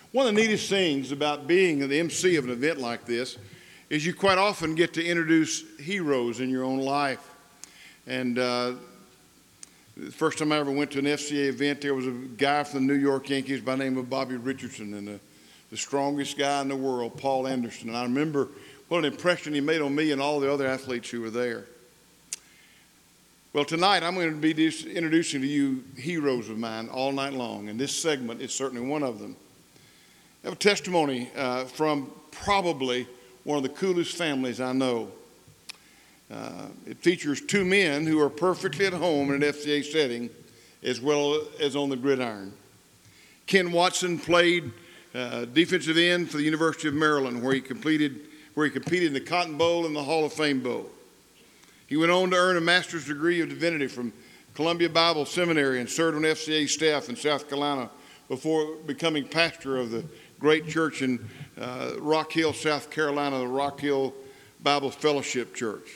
One of the neatest things about being the MC of an event like this is you quite often get to introduce heroes in your own life. And the first time I ever went to an FCA event, there was a guy from the New York Yankees by the name of Bobby Richardson, and the strongest guy in the world, Paul Anderson. And I remember what an impression he made on me and all the other athletes who were there. Well, tonight I'm going to be introducing to you heroes of mine all night long, and this segment is certainly one of them. I have a testimony from probably one of the coolest families I know. It features two men who are perfectly at home in an FCA setting as well as on the gridiron. Ken Watson played defensive end for the University of Maryland, where he competed in the Cotton Bowl and the Hall of Fame Bowl. He went on to earn a master's degree of divinity from Columbia Bible Seminary and served on FCA staff in South Carolina before becoming pastor of the great church in Rock Hill, South Carolina, the Rock Hill Bible Fellowship Church.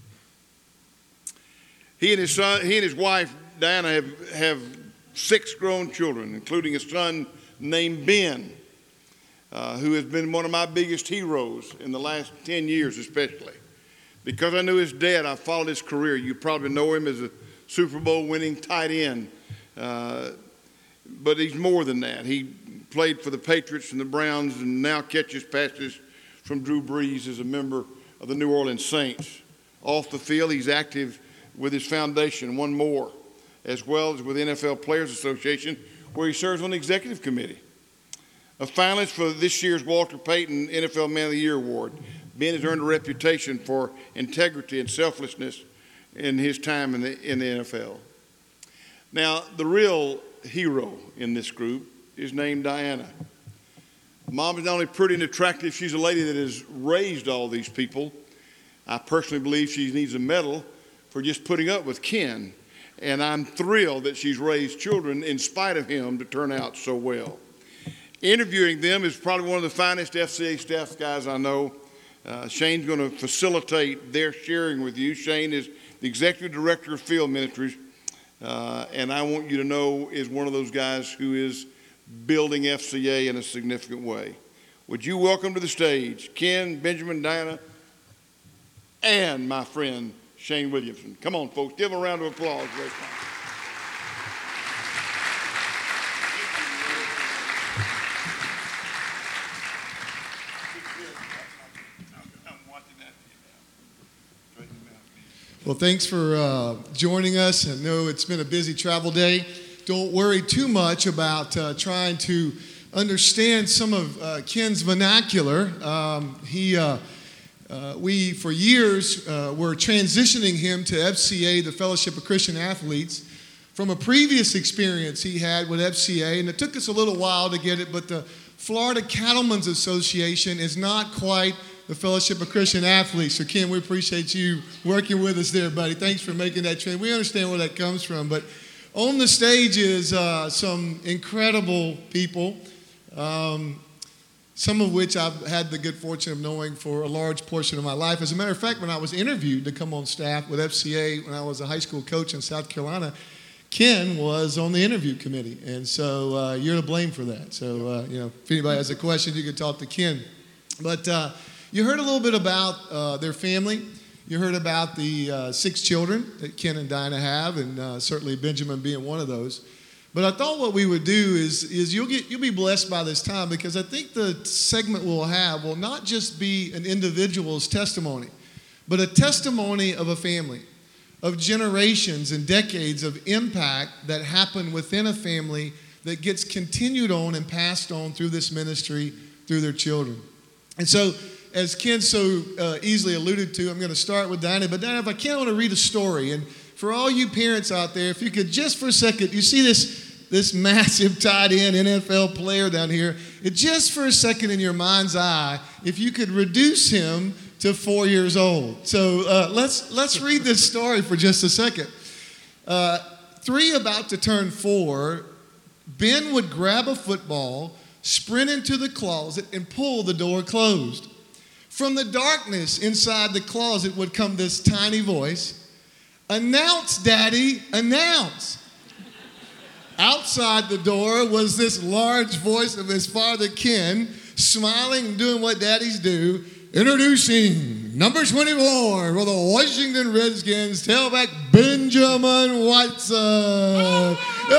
He and his wife, Diana, have 6 grown children, including a son named Ben, who has been one of my biggest heroes in the last 10 years especially. Because I knew his dad, I followed his career. You probably know him as a Super Bowl winning tight end. But he's more than that. He played for the Patriots and the Browns and now catches passes from Drew Brees as a member of the New Orleans Saints. Off the field, he's active with his foundation, One More, as well as with NFL Players Association, where he serves on the executive committee. A finalist for this year's Walter Payton NFL Man of the Year Award, Ben has earned a reputation for integrity and selflessness in his time in the NFL. Now, the real hero in this group is named Diana. Mom is not only pretty and attractive, she's a lady that has raised all these people. I personally believe she needs a medal for just putting up with Ken, and I'm thrilled that she's raised children in spite of him to turn out so well. Interviewing them is probably one of the finest FCA staff guys I know. Shane's going to facilitate their sharing with you. Shane is the Executive Director of Field Ministries, and I want you to know is one of those guys who is building FCA in a significant way. Would you welcome to the stage Ken, Benjamin, Diana, and my friend Shane Williamson. Come on, folks. Give him a round of applause. Well, thanks for joining us. I know it's been a busy travel day. Don't worry too much about trying to understand some of Ken's vernacular. We, for years, were transitioning him to FCA, the Fellowship of Christian Athletes, from a previous experience he had with FCA, and it took us a little while to get it, but the Florida Cattlemen's Association is not quite the Fellowship of Christian Athletes. So, Ken, we appreciate you working with us there, buddy. Thanks for making that change. We understand where that comes from, but on the stage is some incredible people, some of which I've had the good fortune of knowing for a large portion of my life. As a matter of fact, when I was interviewed to come on staff with FCA when I was a high school coach in South Carolina, Ken was on the interview committee, and so you're to blame for that. So, if anybody has a question, you can talk to Ken. But you heard a little bit about their family. You heard about the 6 children that Ken and Dinah have, and certainly Benjamin being one of those. But I thought what we would do is you'll be blessed by this time, because I think the segment we'll have will not just be an individual's testimony, but a testimony of a family, of generations and decades of impact that happen within a family that gets continued on and passed on through this ministry, through their children. And so, as Ken so easily alluded to, I'm going to start with Dinah. But Dinah, if I can, I want to read a story. And for all you parents out there, if you could just for a second, you see this massive tight end NFL player down here. Just for a second in your mind's eye, if you could reduce him to 4 years old. So let's read this story for just a second. 3 about to turn 4, Ben would grab a football, sprint into the closet, and pull the door closed. From the darkness inside the closet would come this tiny voice, "Announce, Daddy, announce." outside the door was this large voice of his father, Ken, smiling and doing what daddies do, introducing number 24 for the Washington Redskins, tailback Benjamin Watson.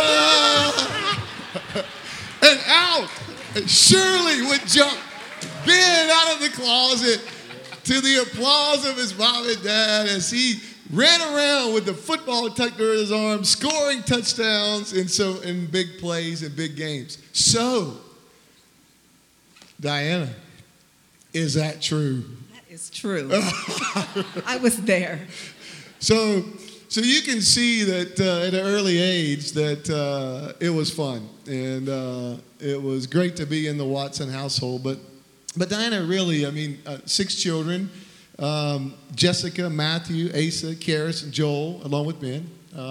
And out, Shirley would jump Ben out of the closet to the applause of his mom and dad as he ran around with the football tucked under his arm, scoring touchdowns in big plays and big games. So, Diana, is that true? That is true. I was there. So you can see that at an early age that it was fun, and it was great to be in the Watson household. But Diana, really, 6 children, Jessica, Matthew, Asa, Karis, and Joel, along with Ben.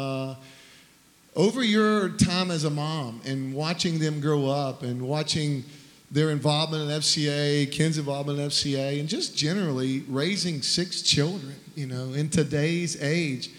Over your time as a mom and watching them grow up and watching their involvement in FCA, Ken's involvement in FCA, and just generally raising 6 children, in today's age.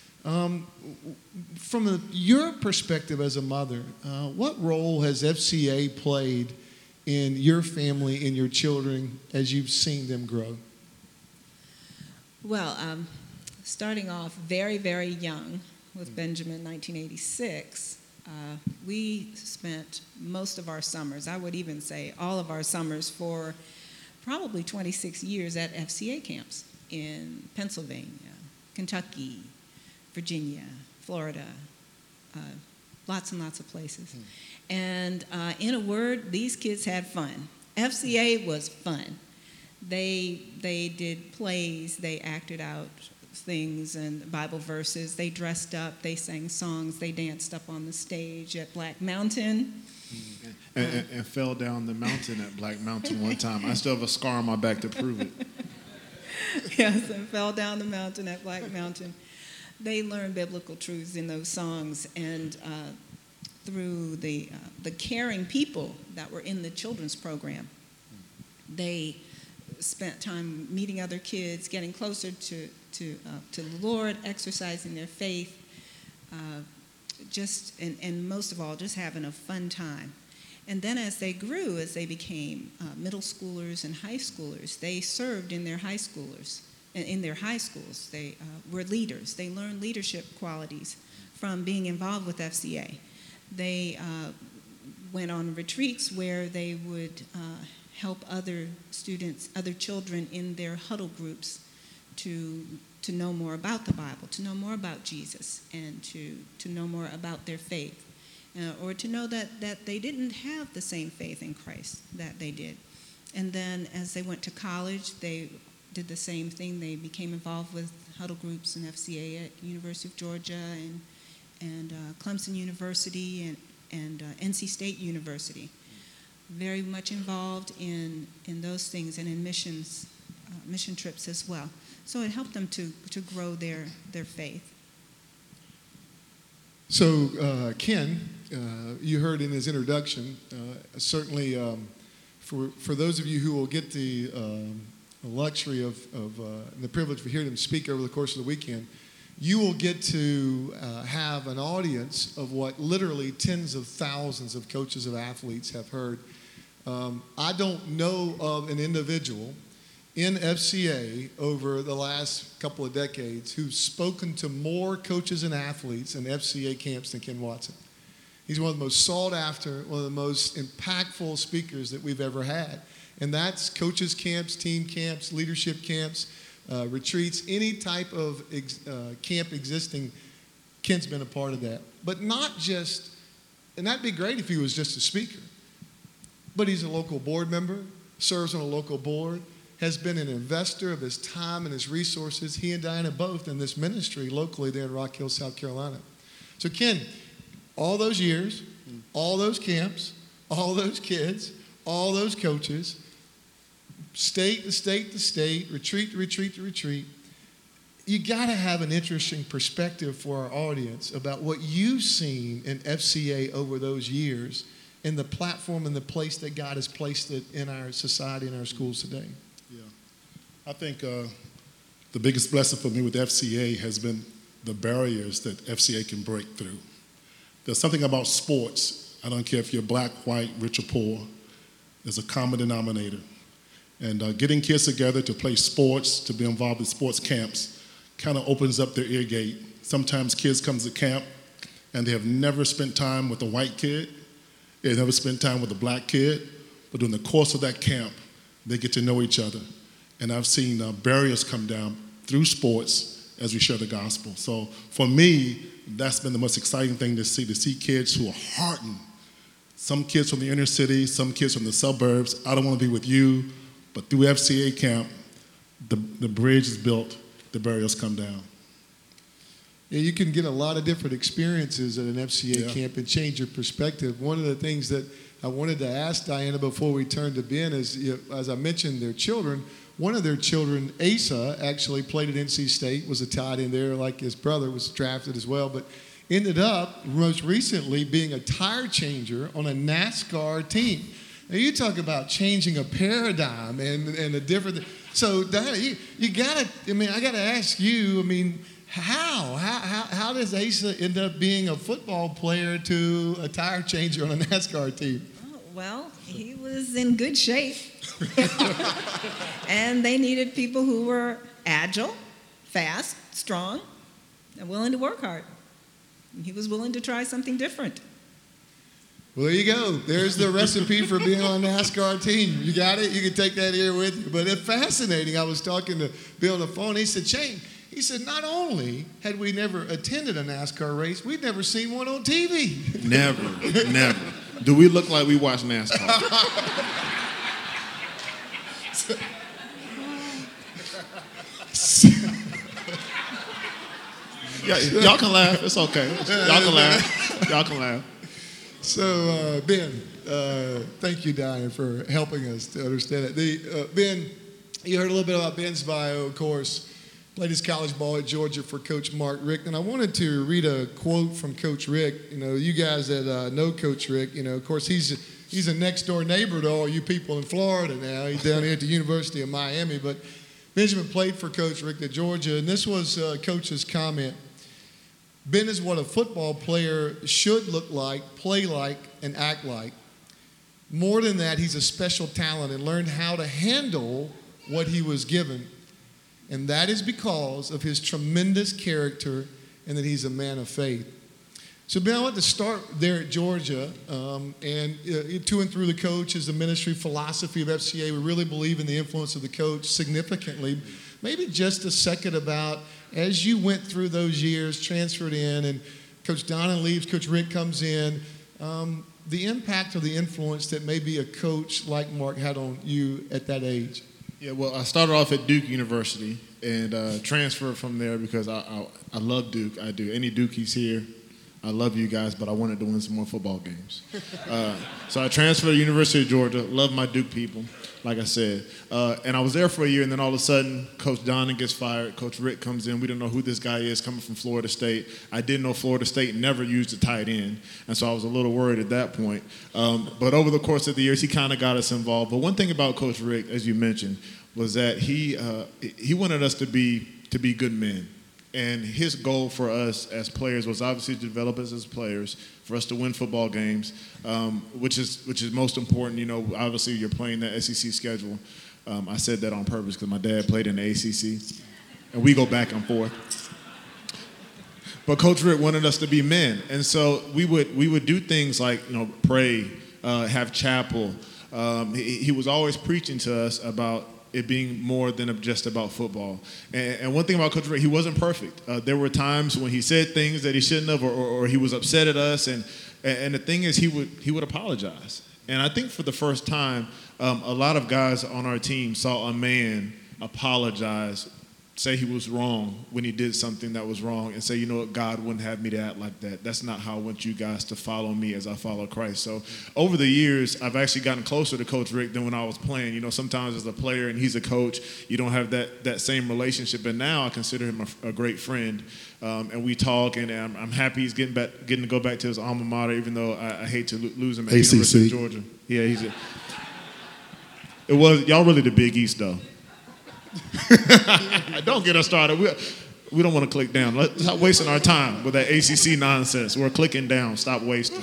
From your perspective as a mother, what role has FCA played in your family and your children as you've seen them grow? Well, starting off very, very young with Benjamin in 1986, we spent most of our summers, I would even say all of our summers for probably 26 years at FCA camps in Pennsylvania, Kentucky, Virginia, Florida, lots and lots of places. And in a word, these kids had fun. FCA was fun. They did plays, they acted out things and Bible verses, they dressed up, they sang songs, they danced up on the stage at Black Mountain. And fell down the mountain at Black Mountain one time. I still have a scar on my back to prove it. Yes, and fell down the mountain at Black Mountain. They learned biblical truths in those songs, and through the caring people that were in the children's program, they spent time meeting other kids, getting closer to the Lord, exercising their faith, and most of all, just having a fun time. And then as they grew, as they became middle schoolers and high schoolers, they served in their high schools. They were leaders. They learned leadership qualities from being involved with FCA. They went on retreats where they would help other students, other children in their huddle groups to know more about the Bible, to know more about Jesus, and to know more about their faith, or to know that they didn't have the same faith in Christ that they did. And then as they went to college, they did the same thing. They became involved with huddle groups and FCA at University of Georgia and Clemson University and NC State University. Very much involved in those things and in mission trips as well. So it helped them to grow their faith. So Ken, you heard in his introduction, certainly for those of you who will get the luxury of the privilege of hearing him speak over the course of the weekend, you will get to have an audience of what literally tens of thousands of coaches of athletes have heard. I don't know of an individual in FCA over the last couple of decades who's spoken to more coaches and athletes in FCA camps than Ken Watson. He's one of the most sought after, one of the most impactful speakers that we've ever had. And that's coaches camps, team camps, leadership camps, retreats, any type of camp existing. Ken's been a part of that. But not just, and that'd be great if he was just a speaker, but he's a local board member, serves on a local board, has been an investor of his time and his resources, he and Diana both, in this ministry locally there in Rock Hill, South Carolina. So Ken, all those years, all those camps, all those kids, all those coaches, state to state to state, retreat to retreat to retreat, you got to have an interesting perspective for our audience about what you've seen in FCA over those years and the platform and the place that God has placed it in our society and our schools today. Yeah. I think the biggest blessing for me with FCA has been the barriers that FCA can break through. there's something about sports. I don't care if you're black, white, rich, or poor. There's a common denominator. And getting kids together to play sports, to be involved in sports camps, kind of opens up their ear gate. Sometimes kids come to camp and they have never spent time with a white kid. They've never spent time with a black kid. But during the course of that camp, they get to know each other. And I've seen barriers come down through sports as we share the gospel. So for me, that's been the most exciting thing to see kids who are hardened. Some kids from the inner city, some kids from the suburbs. I don't want to be with you, but through FCA camp, the bridge is built, the barriers come down. Yeah, you can get a lot of different experiences at an FCA camp and change your perspective. One of the things that I wanted to ask Diana before we turn to Ben is, as I mentioned, their children. One of their children, Asa, actually played at NC State, was a tight end there, like his brother was drafted as well, but ended up most recently being a tire changer on a NASCAR team. Now you talk about changing a paradigm and a different. So Diana, you gotta. I mean, I gotta ask you. I mean, how does Asa end up being a football player to a tire changer on a NASCAR team? Oh, well, he was in good shape, and they needed people who were agile, fast, strong, and willing to work hard. And he was willing to try something different. Well, there you go. There's the recipe for being on a NASCAR team. You got it? You can take that here with you. But it's fascinating. I was talking to Bill on the phone. He said, Shane, he said, not only had we never attended a NASCAR race, we'd never seen one on TV. Never. Do we look like we watch NASCAR? Yeah, y'all can laugh. It's okay. Y'all can laugh. So, Ben, thank you, Diane, for helping us to understand it. Ben, you heard a little bit about Ben's bio, of course. Played his college ball at Georgia for Coach Mark Richt. And I wanted to read a quote from Coach Richt. You know, you guys that know Coach Richt, you know, of course, he's a next-door neighbor to all you people in Florida now. He's down here at the University of Miami. But Benjamin played for Coach Richt at Georgia, and this was Coach's comment. Ben is what a football player should look like, play like, and act like. More than that, he's a special talent and learned how to handle what he was given. And that is because of his tremendous character and that he's a man of faith. So, Ben, I want to start there at Georgia. And to and through the coach is the ministry philosophy of FCA. We really believe in the influence of the coach significantly. Maybe just a second about, as you went through those years, transferred in, and Coach Donnan leaves, Coach Richt comes in, the impact or the influence that maybe a coach like Mark had on you at that age. Yeah, well, I started off at Duke University and transferred from there because I love Duke. I do. Any Dukies here, I love you guys, but I wanted to win some more football games. So I transferred to University of Georgia. Love my Duke people, like I said. And I was there for a year, and then all of a sudden, Coach Donnan gets fired. Coach Richt comes in. We don't know who this guy is coming from Florida State. I didn't know Florida State never used a tight end, and so I was a little worried at that point. But over the course of the years, he kind of got us involved. But one thing about Coach Richt, as you mentioned, was that he wanted us to be good men. And his goal for us as players was obviously to develop us as players, for us to win football games, which is most important. You know, obviously you're playing that SEC schedule. I said that on purpose because my dad played in the ACC, and we go back and forth. But Coach Richt wanted us to be men, and so we would do things like, you know, pray, have chapel. He was always preaching to us about it being more than just about football. And one thing about Coach Richt, he wasn't perfect. There were times when he said things that he shouldn't have, or he was upset at us. And the thing is, he would apologize. And I think for the first time, a lot of guys on our team saw a man apologize, say he was wrong when he did something that was wrong, and say, you know what, God wouldn't have me to act like that. That's not how I want you guys to follow me as I follow Christ. So over the years, I've actually gotten closer to Coach Richt than when I was playing. You know, sometimes as a player and he's a coach, you don't have that same relationship. And now I consider him a great friend. And we talk, and I'm happy he's getting to go back to his alma mater, even though I hate to lose him at ACC. University of Georgia. Yeah, y'all really the Big East, though. Don't get us started. We don't want to click down. Let's stop wasting our time with that ACC nonsense. We're clicking down. Stop wasting.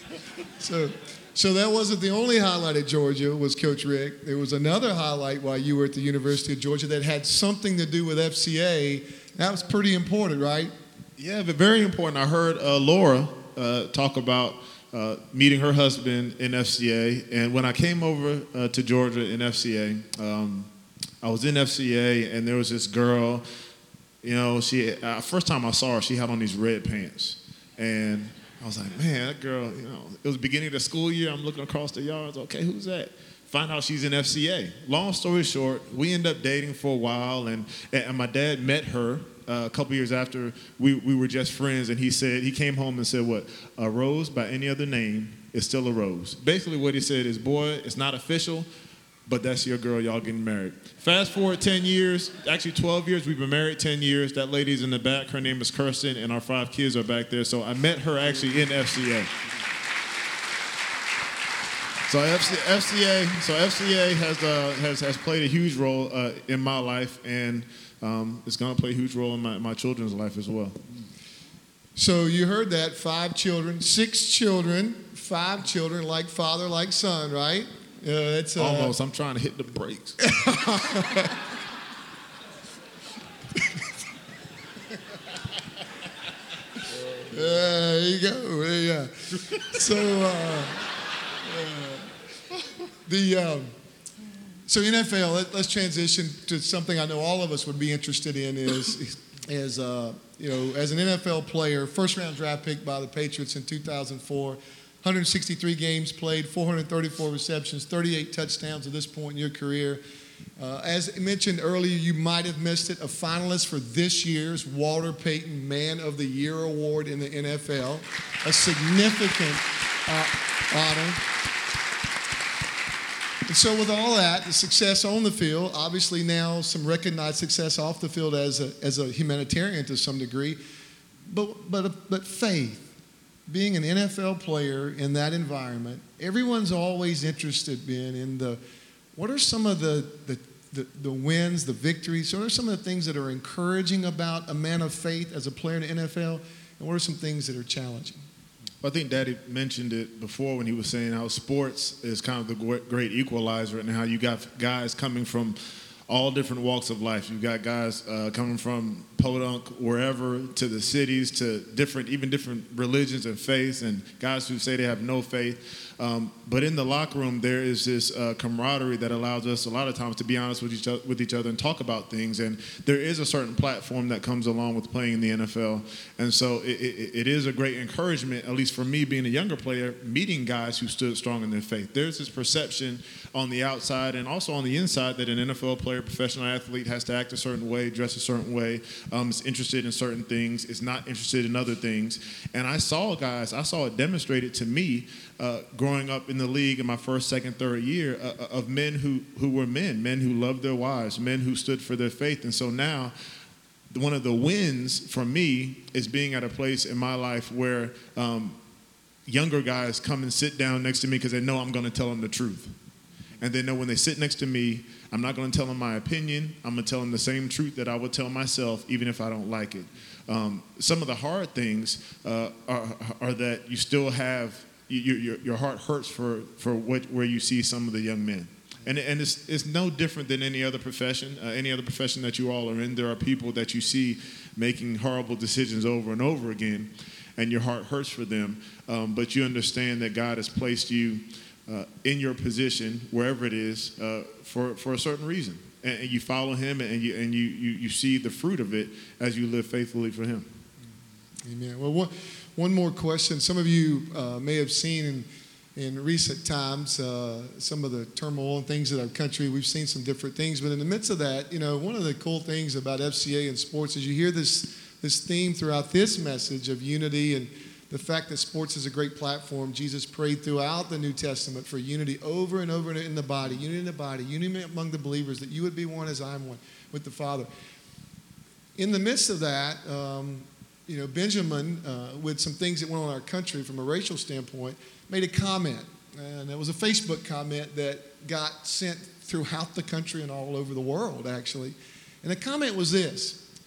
So that wasn't the only highlight at Georgia, was Coach Rick. There was another highlight while you were at the University of Georgia that had something to do with FCA. That was pretty important, right? Yeah, but very important. I heard Laura talk about meeting her husband in FCA. And when I came over to Georgia in FCA, I was in FCA, and there was this girl. You know, she first time I saw her, she had on these red pants. And I was like, man, that girl, you know, it was the beginning of the school year. I'm looking across the yard. Okay, who's that? Find out she's in FCA. Long story short, we ended up dating for a while, and my dad met her a couple years after we were just friends, and he came home and said, what, a rose by any other name is still a rose. Basically what he said is, boy, it's not official, but that's your girl, y'all getting married. Fast forward 10 years, actually 12 years, we've been married 10 years. That lady's in the back, her name is Kirsten, and our 5 kids are back there. So I met her actually in FCA. So FCA has played a huge role in my life, and it's going to play a huge role in my children's life as well. So you heard that, 5 children, 6 children, 5 children, like father, like son, right? That's almost. I'm trying to hit the brakes. There you go. Yeah. So so NFL. Let's transition to something I know all of us would be interested in. Is you know, as an NFL player, first round draft pick by the Patriots in 2004. 163 games played, 434 receptions, 38 touchdowns at this point in your career. As mentioned earlier, you might have missed it, a finalist for this year's Walter Payton Man of the Year Award in the NFL, a significant honor. And so with all that, the success on the field, obviously now some recognized success off the field as a humanitarian to some degree, but faith. Being an NFL player in that environment, everyone's always interested, Ben, in what are some of the wins, the victories, what are some of the things that are encouraging about a man of faith as a player in the NFL, and what are some things that are challenging? I think Daddy mentioned it before when he was saying how sports is kind of the great equalizer, and how you got guys coming from all different walks of life. You've got guys coming from Podunk, wherever, to the cities, to different religions and faiths, and guys who say they have no faith. But in the locker room, there is this camaraderie that allows us a lot of times to be honest with each other and talk about things. And there is a certain platform that comes along with playing in the NFL. And so it is a great encouragement, at least for me being a younger player, meeting guys who stood strong in their faith. There's this perception on the outside and also on the inside that an NFL player, professional athlete, has to act a certain way, dress a certain way, is interested in certain things, is not interested in other things. And I saw it demonstrated to me growing up in the league in my first, second, third year of men who were men who loved their wives, men who stood for their faith. And so now one of the wins for me is being at a place in my life where younger guys come and sit down next to me because they know I'm going to tell them the truth. And they know when they sit next to me, I'm not going to tell them my opinion. I'm going to tell them the same truth that I would tell myself, even if I don't like it. Some of the hard things are that you still have, your heart hurts for where you see some of the young men. And it's no different than any other profession that you all are in. There are people that you see making horrible decisions over and over again, and your heart hurts for them. But you understand that God has placed you in your position, wherever it is, for a certain reason. And you follow him, and you see the fruit of it as you live faithfully for him. Amen. Well, one more question. Some of you may have seen in recent times some of the turmoil and things in our country. We've seen some different things. But in the midst of that, one of the cool things about FCA and sports is you hear this theme throughout this message of unity and the fact that sports is a great platform. Jesus prayed throughout the New Testament for unity over and over in the body, unity among the believers, that you would be one as I am one with the Father. In the midst of that, Benjamin, with some things that went on in our country from a racial standpoint, made a comment. And it was a Facebook comment that got sent throughout the country and all over the world, actually. And the comment was this: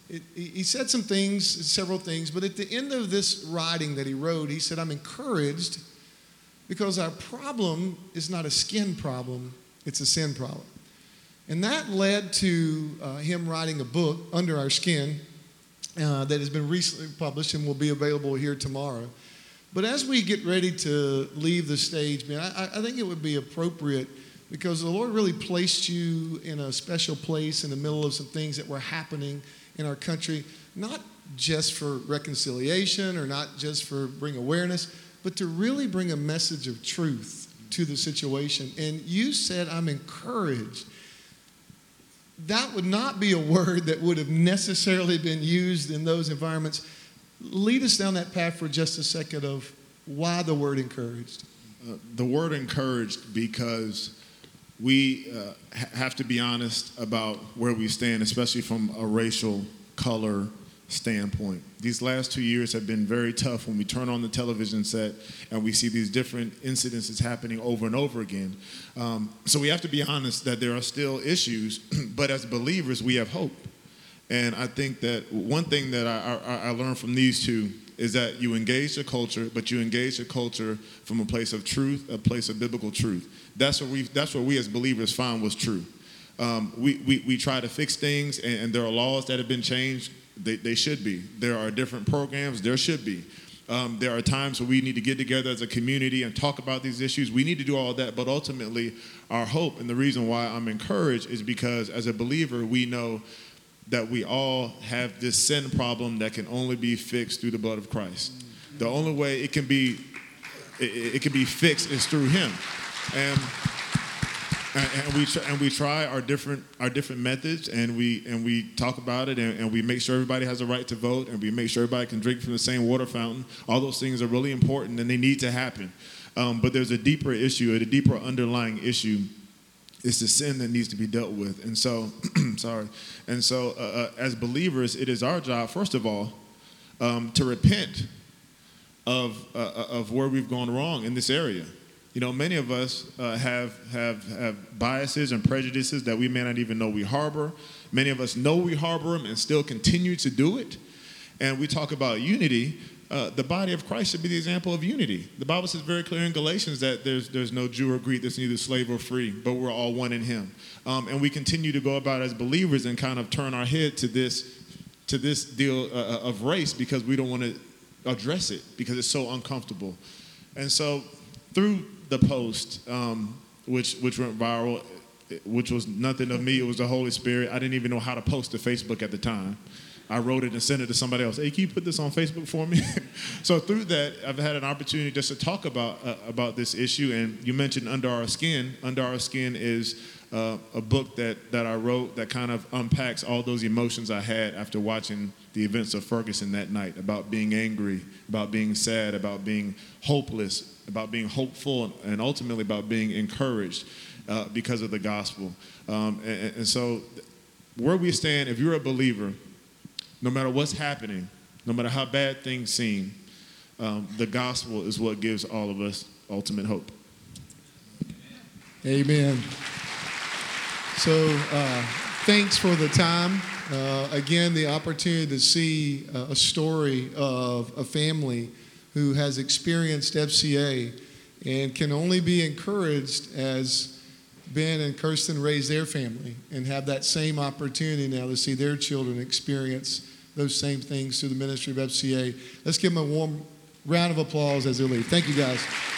he said some things, several things, but at the end of this writing that he wrote, he said, I'm encouraged because our problem is not a skin problem, it's a sin problem. And that led to him writing a book, Under Our Skin, that has been recently published and will be available here tomorrow. But as we get ready to leave the stage, man, I think it would be appropriate, because the Lord really placed you in a special place in the middle of some things that were happening in our country, not just for reconciliation or not just for bring awareness, but to really bring a message of truth to the situation. And you said, I'm encouraged. That would not be a word that would have necessarily been used in those environments. Lead us down that path for just a second of why the word encouraged. The word encouraged because we have to be honest about where we stand, especially from a racial color standpoint. These last 2 years have been very tough when we turn on the television set and we see these different incidences happening over and over again. So we have to be honest that there are still issues, but as believers, we have hope. And I think that one thing that I learned from these two is that you engage the culture, but you engage the culture from a place of truth, a place of biblical truth. That's what we as believers found was true. We try to fix things, and there are laws that have been changed. They should be. There are different programs. There should be. There are times where we need to get together as a community and talk about these issues. We need to do all of that, but ultimately our hope and the reason why I'm encouraged is because as a believer, we know that we all have this sin problem that can only be fixed through the blood of Christ. The only way it can be fixed is through Him. And we try our different methods, and we talk about it, and we make sure everybody has a right to vote, and we make sure everybody can drink from the same water fountain. All those things are really important, and they need to happen. But there's a deeper issue, a deeper underlying issue. It's the sin that needs to be dealt with. And so, as believers, it is our job, first of all, to repent of where we've gone wrong in this area. You know, many of us have biases and prejudices that we may not even know we harbor. Many of us know we harbor them and still continue to do it. And we talk about unity. The body of Christ should be the example of unity. The Bible says very clear in Galatians that there's no Jew or Greek, there's neither slave or free, but we're all one in Him. And we continue to go about as believers and kind of turn our head to this deal of race because we don't want to address it because it's so uncomfortable. And so through the post, which went viral, which was nothing of me, it was the Holy Spirit. I didn't even know how to post to Facebook at the time. I wrote it and sent it to somebody else. Hey, can you put this on Facebook for me? So through that, I've had an opportunity just to talk about this issue. And you mentioned Under Our Skin. Under Our Skin is a book that I wrote that kind of unpacks all those emotions I had after watching the events of Ferguson that night, about being angry, about being sad, about being hopeless, about being hopeful, and ultimately about being encouraged because of the gospel. And so where we stand, if you're a believer, no matter what's happening, no matter how bad things seem, the gospel is what gives all of us ultimate hope. Amen. So thanks for the time. Again, the opportunity to see a story of a family who has experienced FCA and can only be encouraged as Ben and Kirsten raise their family and have that same opportunity now to see their children experience those same things through the ministry of FCA. Let's give them a warm round of applause as they leave. Thank you, guys.